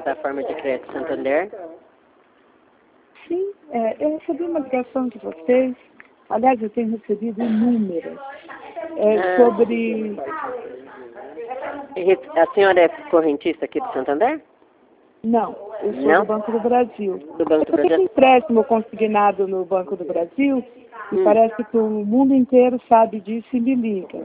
plataforma de crédito Santander. Sim, eu recebi uma ligação de vocês. Aliás, eu tenho recebido inúmeras. Sobre... A senhora é correntista aqui do Santander? Não, eu sou Não? do Banco do Brasil. Do Banco do Eu tenho Brasil? um empréstimo consignado no Banco do Brasil e parece que o mundo inteiro sabe disso e me liga.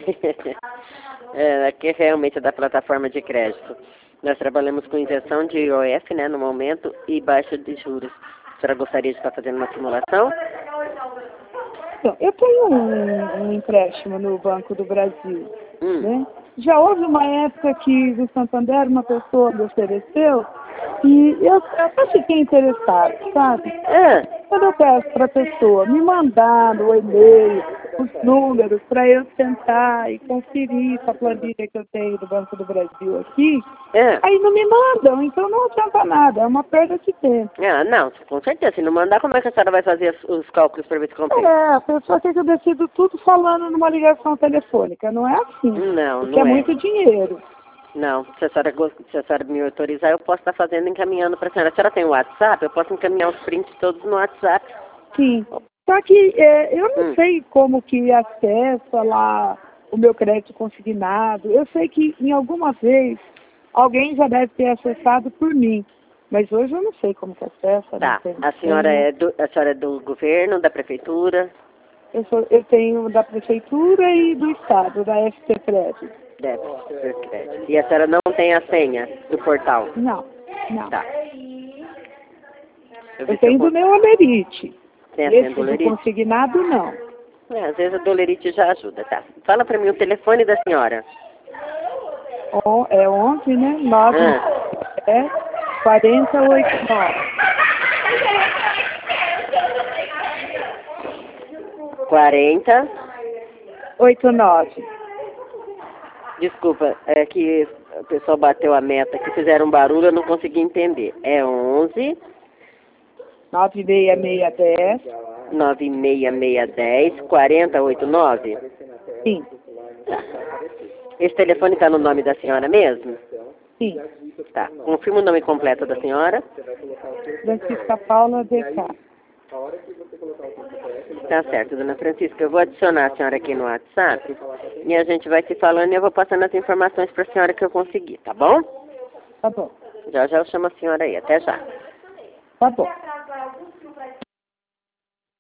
Aqui realmente é da plataforma de crédito. Nós trabalhamos com injeção de IOF, né, no momento, e baixa de juros. A senhora gostaria de estar fazendo uma simulação? Então, eu tenho um empréstimo no Banco do Brasil, né? Já houve uma época que o Santander, uma pessoa me ofereceu e eu até fiquei interessado, sabe? Quando eu peço para a pessoa me mandar no e-mail os números para eu sentar e conferir essa planilha que eu tenho do Banco do Brasil aqui, aí não me mandam, então não adianta nada, é uma perda de tempo. Não, com certeza. Se não mandar, como é que a senhora vai fazer os cálculos para ver se compensa? A pessoa quer que eu decido tudo falando numa ligação telefônica, não é assim. Não, porque não é muito dinheiro. Não, se a senhora me autorizar, eu posso estar fazendo, encaminhando para a senhora. A senhora tem o WhatsApp? Eu posso encaminhar os prints todos no WhatsApp. Sim. Só que eu não sei como que acessa lá o meu crédito consignado. Eu sei que em alguma vez alguém já deve ter acessado por mim. Mas hoje eu não sei como que acessa. Tá. A senhora é do governo, da prefeitura? Eu tenho da prefeitura e do estado, da FT Crédito. E a senhora não tem a senha do portal? Não. Tá. Eu tenho do meu Olerite. Tem a senha Esse do Olerite? do consignado, não. Às vezes a do Olerite já ajuda, tá. Fala pra mim o telefone da senhora. É 11, né? 9, 4089. 40. 89. Desculpa, é que o pessoal bateu a meta, que fizeram um barulho, eu não consegui entender. É 11. 96610. 96610 4089? Sim. Esse telefone está no nome da senhora mesmo? Sim. Tá. Confirma o nome completo da senhora. Francisca Paula DK. Tá certo, dona Francisca. Eu vou adicionar a senhora aqui no WhatsApp e a gente vai se falando e eu vou passando as informações para a senhora que eu conseguir, tá bom? Tá bom. Já eu chamo a senhora aí. Até já. Tá bom.